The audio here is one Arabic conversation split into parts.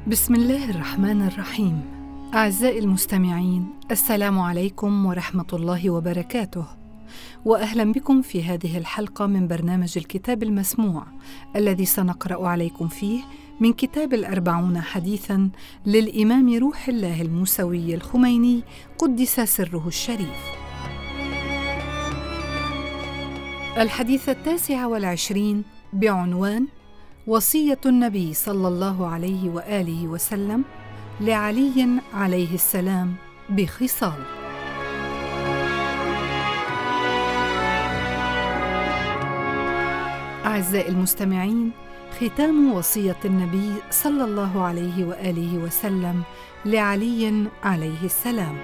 بسم الله الرحمن الرحيم. أعزائي المستمعين، السلام عليكم ورحمة الله وبركاته، وأهلا بكم في هذه الحلقة من برنامج الكتاب المسموع الذي سنقرأ عليكم فيه من كتاب 40 حديثا للإمام روح الله الموسوي الخميني قدس سره الشريف. الحديث 29 بعنوان وصية النبي صلى الله عليه وآله وسلم لعلي عليه السلام بخصال. أعزائي المستمعين، ختام وصية النبي صلى الله عليه وآله وسلم لعلي عليه السلام.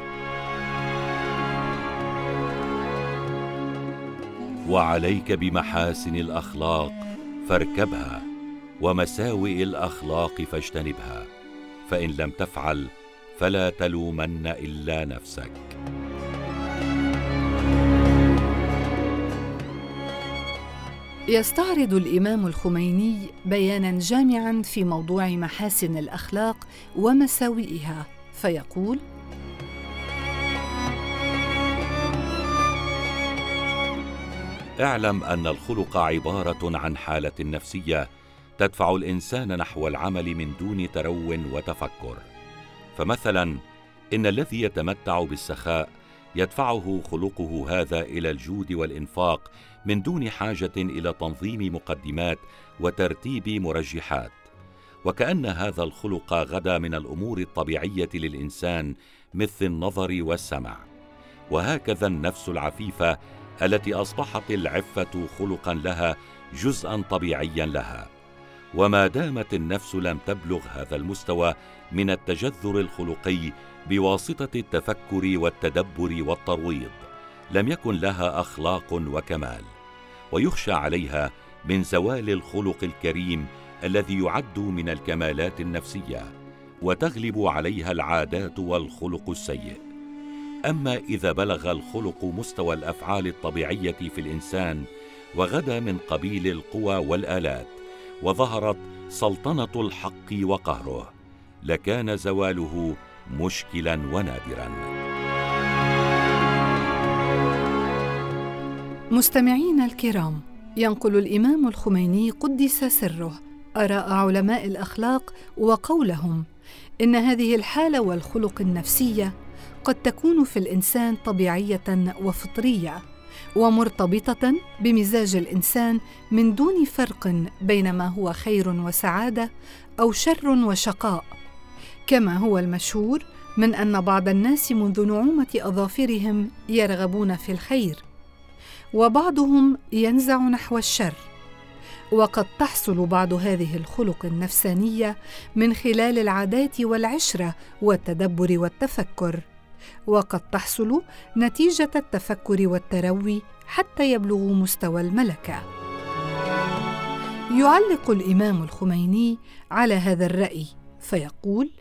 وعليك بمحاسن الأخلاق فاركبها، ومساوئ الأخلاق فاجتنبها، فإن لم تفعل فلا تلومن إلا نفسك. يستعرض الإمام الخميني بياناً جامعاً في موضوع محاسن الأخلاق ومساوئها، فيقول: اعلم أن الخلق عبارة عن حالة نفسية تدفع الإنسان نحو العمل من دون ترو وتفكر. فمثلا إن الذي يتمتع بالسخاء يدفعه خلقه هذا إلى الجود والإنفاق من دون حاجة إلى تنظيم مقدمات وترتيب مرجحات، وكأن هذا الخلق غدا من الأمور الطبيعية للإنسان مثل النظر والسمع. وهكذا النفس العفيفة التي أصبحت العفة خلقا لها جزءا طبيعيا لها، وما دامت النفس لم تبلغ هذا المستوى من التجذر الخلقي بواسطة التفكر والتدبر والترويض لم يكن لها أخلاق وكمال، ويخشى عليها من زوال الخلق الكريم الذي يعد من الكمالات النفسية، وتغلب عليها العادات والخلق السيء. أما إذا بلغ الخلق مستوى الأفعال الطبيعية في الإنسان وغدا من قبيل القوى والآلات، وظهرت سلطنة الحق وقهره، لكان زواله مشكلا ونادرا. مستمعين الكرام، ينقل الإمام الخميني قدس سره آراء علماء الأخلاق وقولهم إن هذه الحالة والخلق النفسية قد تكون في الإنسان طبيعية وفطرية، ومرتبطة بمزاج الإنسان من دون فرق بين ما هو خير وسعادة أو شر وشقاء، كما هو المشهور من أن بعض الناس منذ نعومة أظافرهم يرغبون في الخير، وبعضهم ينزع نحو الشر. وقد تحصل بعض هذه الخلق النفسانية من خلال العادات والعشرة والتدبر والتفكر، وقد تحصل نتيجة التفكر والتروي حتى يبلغوا مستوى الملكة. يعلق الإمام الخميني على هذا الرأي فيقول: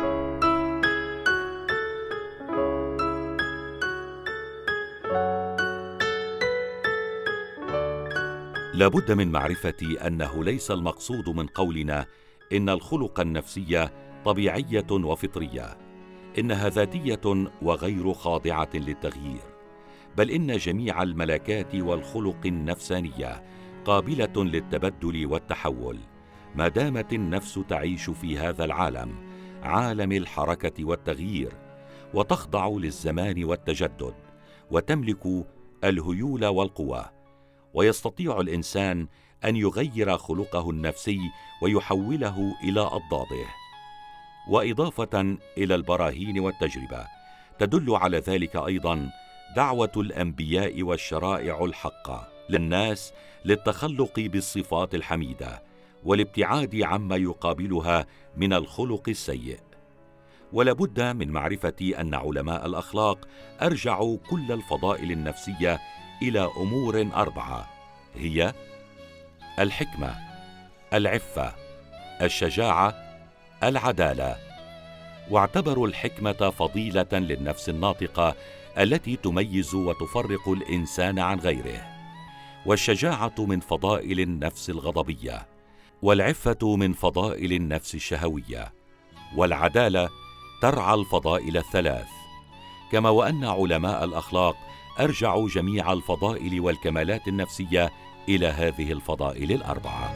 لابد من معرفة أنه ليس المقصود من قولنا إن الخلق النفسية طبيعية وفطرية، إنها ذاتية وغير خاضعة للتغيير، بل إن جميع الملكات والخلق النفسانية قابلة للتبدل والتحول ما دامت النفس تعيش في هذا العالم، عالم الحركة والتغيير، وتخضع للزمان والتجدد، وتملك الهيول والقوى، ويستطيع الإنسان أن يغير خلقه النفسي ويحوله إلى أضداده. وإضافة إلى البراهين والتجربة تدل على ذلك أيضا دعوة الأنبياء والشرائع الحقة للناس للتخلق بالصفات الحميدة والابتعاد عما يقابلها من الخلق السيء. ولابد من معرفة أن علماء الأخلاق أرجعوا كل الفضائل النفسية إلى أمور 4، هي الحكمة، العفة، الشجاعة، العدالة. واعتبروا الحكمة فضيلة للنفس الناطقة التي تميز وتفرق الإنسان عن غيره، والشجاعة من فضائل النفس الغضبية، والعفة من فضائل النفس الشهوية، والعدالة ترعى الفضائل الثلاث، كما وأن علماء الأخلاق أرجعوا جميع الفضائل والكمالات النفسية إلى هذه الفضائل الأربعة.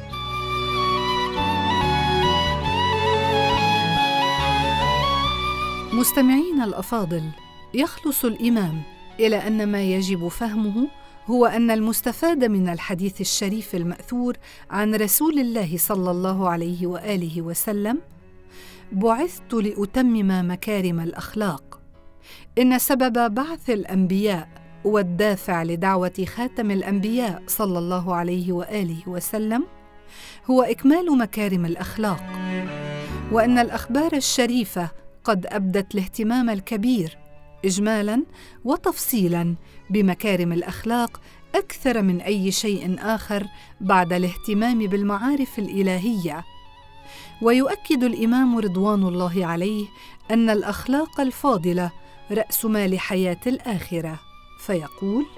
مستمعين الأفاضل، يخلص الإمام إلى أن ما يجب فهمه هو أن المستفاد من الحديث الشريف المأثور عن رسول الله صلى الله عليه وآله وسلم: بعثت لأتمم مكارم الأخلاق، إن سبب بعث الأنبياء والدافع لدعوة خاتم الأنبياء صلى الله عليه وآله وسلم هو إكمال مكارم الأخلاق، وأن الأخبار الشريفة قد أبدت الاهتمام الكبير إجمالاً وتفصيلاً بمكارم الأخلاق أكثر من أي شيء آخر بعد الاهتمام بالمعارف الإلهية. ويؤكد الإمام رضوان الله عليه أن الأخلاق الفاضلة رأس مال حياة الآخرة، فيقول: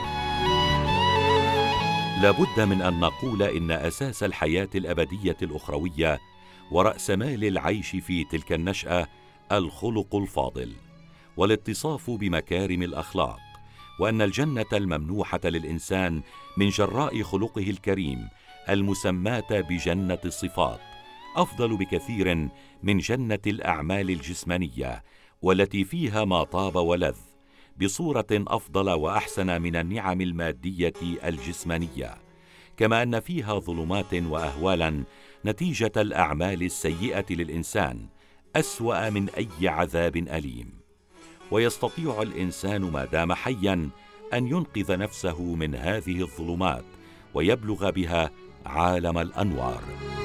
لابد من أن نقول إن أساس الحياة الأبدية الأخروية ورأس مال العيش في تلك النشأة الخلق الفاضل والاتصاف بمكارم الأخلاق، وأن الجنة الممنوحة للإنسان من جراء خلقه الكريم المسماة بجنة الصفات أفضل بكثير من جنة الأعمال الجسمانية، والتي فيها ما طاب ولذ بصورة أفضل وأحسن من النعم المادية الجسمانية، كما أن فيها ظلمات وأهوالا نتيجة الأعمال السيئة للإنسان أسوأ من أي عذاب أليم. ويستطيع الإنسان ما دام حيا أن ينقذ نفسه من هذه الظلمات ويبلغ بها عالم الأنوار.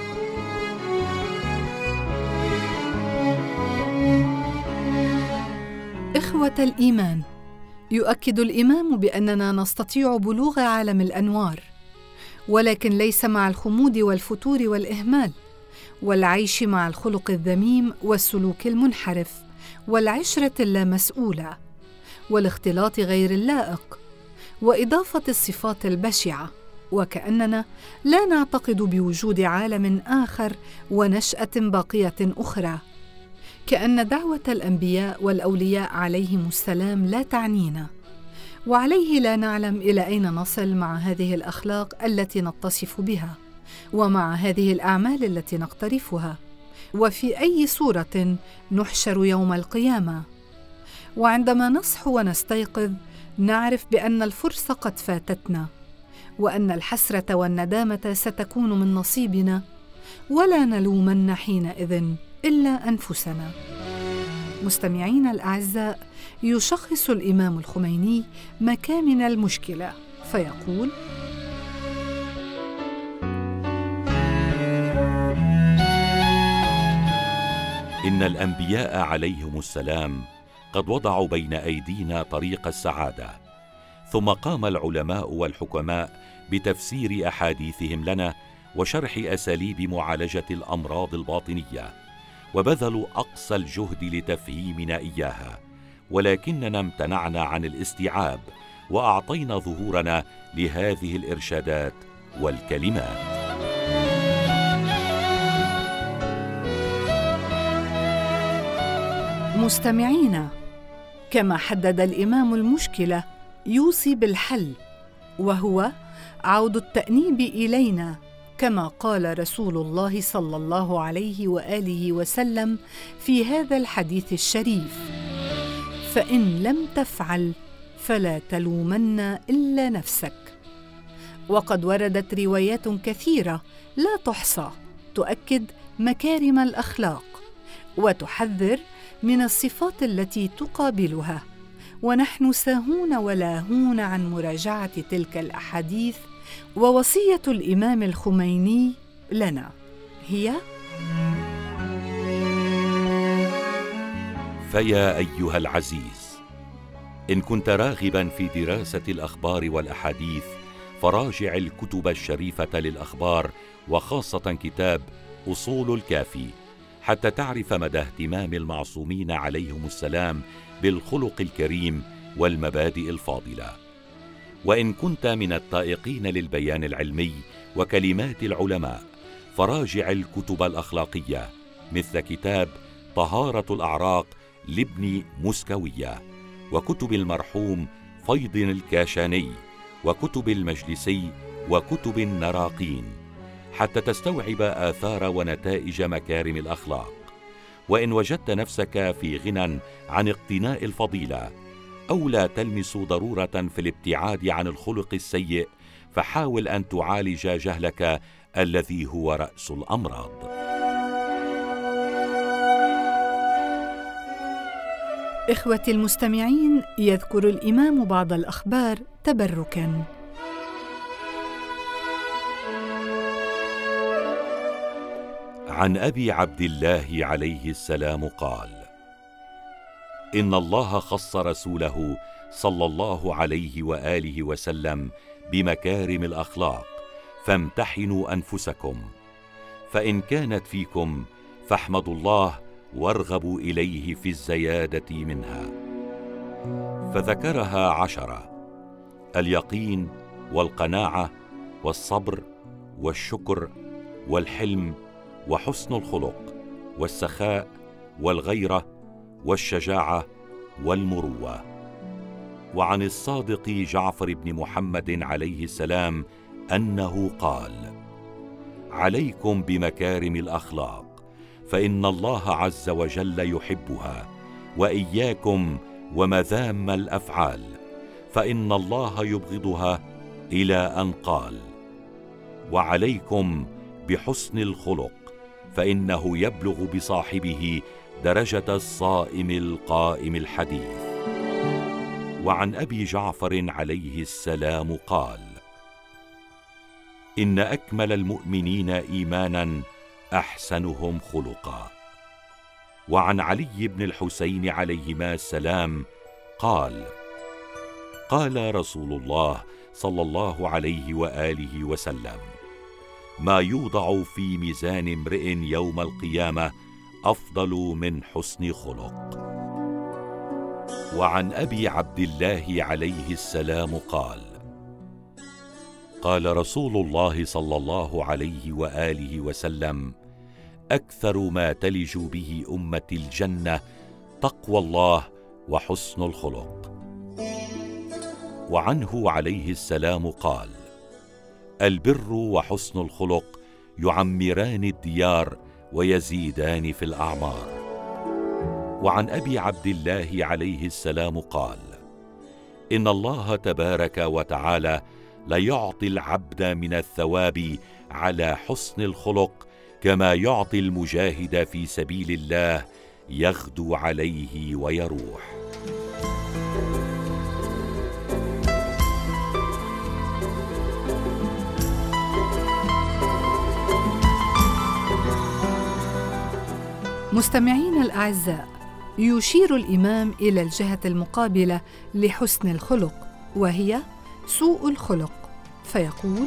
إخوة الإيمان، يؤكد الإمام بأننا نستطيع بلوغ عالم الأنوار، ولكن ليس مع الخمود والفتور والإهمال، والعيش مع الخلق الذميم والسلوك المنحرف والعشرة اللامسؤولة والاختلاط غير اللائق وإضافة الصفات البشعة، وكأننا لا نعتقد بوجود عالم آخر ونشأة باقية أخرى، كأن دعوة الأنبياء والأولياء عليهم السلام لا تعنينا، وعليه لا نعلم إلى أين نصل مع هذه الأخلاق التي نتصف بها، ومع هذه الأعمال التي نقترفها، وفي أي صورة نحشر يوم القيامة. وعندما نصحو ونستيقظ نعرف بأن الفرصة قد فاتتنا، وأن الحسرة والندامة ستكون من نصيبنا، ولا نلومن حينئذ إلا أنفسنا. مستمعين الأعزاء، يشخص الإمام الخميني مكامن المشكلة فيقول: إن الأنبياء عليهم السلام قد وضعوا بين أيدينا طريق السعادة، ثم قام العلماء والحكماء بتفسير أحاديثهم لنا وشرح أساليب معالجة الأمراض الباطنية، وبذلوا أقصى الجهد لتفهيمنا إياها، ولكننا امتنعنا عن الاستيعاب وأعطينا ظهورنا لهذه الإرشادات والكلمات. مستمعينا، كما حدد الإمام المشكلة يوصي بالحل، وهو عود التأنيب إلينا، كما قال رسول الله صلى الله عليه وآله وسلم في هذا الحديث الشريف: فإن لم تفعل فلا تلومن إلا نفسك. وقد وردت روايات كثيرة لا تحصى تؤكد مكارم الأخلاق وتحذر من الصفات التي تقابلها، ونحن ساهون ولاهون عن مراجعة تلك الأحاديث. ووصية الإمام الخميني لنا هي: فيا أيها العزيز، إن كنت راغبا في دراسة الأخبار والأحاديث فراجع الكتب الشريفة للأخبار، وخاصة كتاب أصول الكافي، حتى تعرف مدى اهتمام المعصومين عليهم السلام بالخلق الكريم والمبادئ الفاضلة. وإن كنت من الطائقين للبيان العلمي وكلمات العلماء فراجع الكتب الأخلاقية مثل كتاب طهارة الأعراق لابن مسكوية، وكتب المرحوم فيض الكاشاني، وكتب المجلسي، وكتب النراقين، حتى تستوعب آثار ونتائج مكارم الأخلاق. وإن وجدت نفسك في غنى عن اقتناء الفضيلة أو لا تلمس ضرورة في الابتعاد عن الخلق السيء، فحاول أن تعالج جهلك الذي هو رأس الأمراض. إخوتي المستمعين، يذكر الإمام بعض الأخبار تبركاً. عن أبي عبد الله عليه السلام قال: إن الله خص رسوله صلى الله عليه وآله وسلم بمكارم الأخلاق، فامتحنوا أنفسكم، فإن كانت فيكم فاحمدوا الله وارغبوا إليه في الزيادة منها. فذكرها 10: اليقين، والقناعة، والصبر، والشكر، والحلم، وحسن الخلق، والسخاء، والغيرة، والشجاعة، والمروة. وعن الصادق جعفر بن محمد عليه السلام أنه قال: عليكم بمكارم الأخلاق، فإن الله عز وجل يحبها، وإياكم ومذام الأفعال، فإن الله يبغضها، إلى أن قال: وعليكم بحسن الخلق، فإنه يبلغ بصاحبه درجة الصائم القائم الحديث. وعن أبي جعفر عليه السلام قال: إن أكمل المؤمنين إيمانا أحسنهم خلقا. وعن علي بن الحسين عليهما السلام قال: قال رسول الله صلى الله عليه وآله وسلم: ما يوضع في ميزان امرئ يوم القيامة أفضل من حسن خلق. وعن أبي عبد الله عليه السلام قال: قال رسول الله صلى الله عليه وآله وسلم: أكثر ما تلج به أمتي الجنة تقوى الله وحسن الخلق. وعنه عليه السلام قال: البر وحسن الخلق يعمران الديار ويزيدان في الأعمار. وعن أبي عبد الله عليه السلام قال: إن الله تبارك وتعالى ليعطي العبد من الثواب على حسن الخلق كما يعطي المجاهد في سبيل الله يغدو عليه ويروح. مستمعين الأعزاء، يشير الإمام إلى الجهة المقابلة لحسن الخلق، وهي سوء الخلق، فيقول: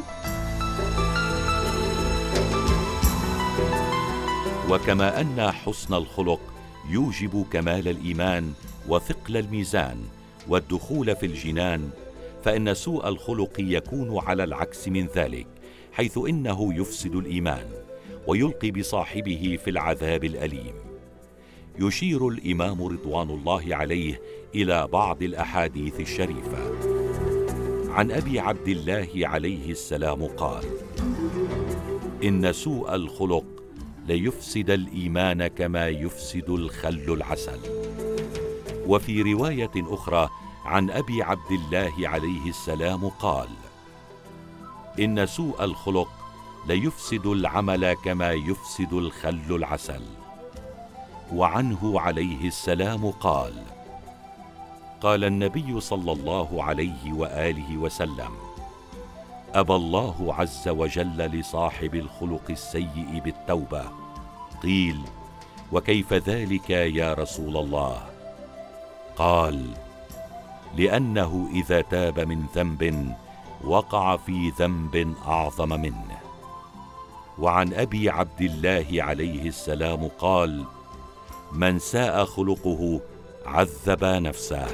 وكما أن حسن الخلق يوجب كمال الإيمان وثقل الميزان والدخول في الجنان، فإن سوء الخلق يكون على العكس من ذلك، حيث إنه يفسد الإيمان ويلقي بصاحبه في العذاب الأليم. يشير الإمام رضوان الله عليه إلى بعض الأحاديث الشريفة. عن أبي عبد الله عليه السلام قال: إن سوء الخلق ليفسد الإيمان كما يفسد الخل العسل. وفي رواية أخرى عن أبي عبد الله عليه السلام قال: إن سوء الخلق ليفسد العمل كما يفسد الخل العسل. وعنه عليه السلام قال: قال النبي صلى الله عليه وآله وسلم: أبى الله عز وجل لصاحب الخلق السيء بالتوبة. قيل: وكيف ذلك يا رسول الله؟ قال: لأنه إذا تاب من ذنب وقع في ذنب أعظم منه. وعن أبي عبد الله عليه السلام قال: من ساء خلقه عذب نفسه.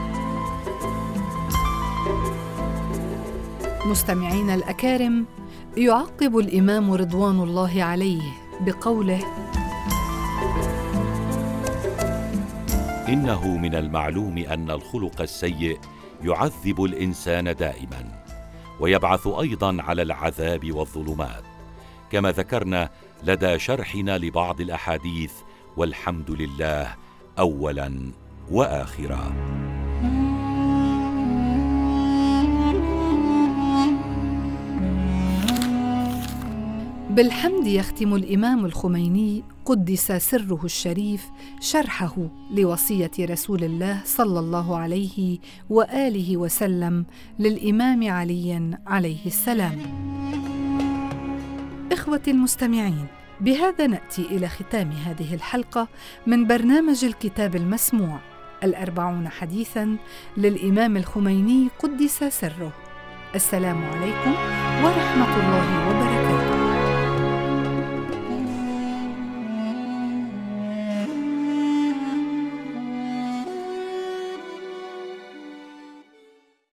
مستمعين الأكارم، يعقب الإمام رضوان الله عليه بقوله: إنه من المعلوم أن الخلق السيء يعذب الإنسان دائما، ويبعث أيضا على العذاب والظلمات، كما ذكرنا لدى شرحنا لبعض الأحاديث، والحمد لله أولا وآخرا. بالحمد يختم الإمام الخميني قدس سره الشريف شرحه لوصية رسول الله صلى الله عليه وآله وسلم للإمام علي عليه السلام. إخوتي المستمعين، بهذا نأتي إلى ختام هذه الحلقة من برنامج الكتاب المسموع 40 حديثاً للإمام الخميني قدس سره. السلام عليكم ورحمة الله وبركاته.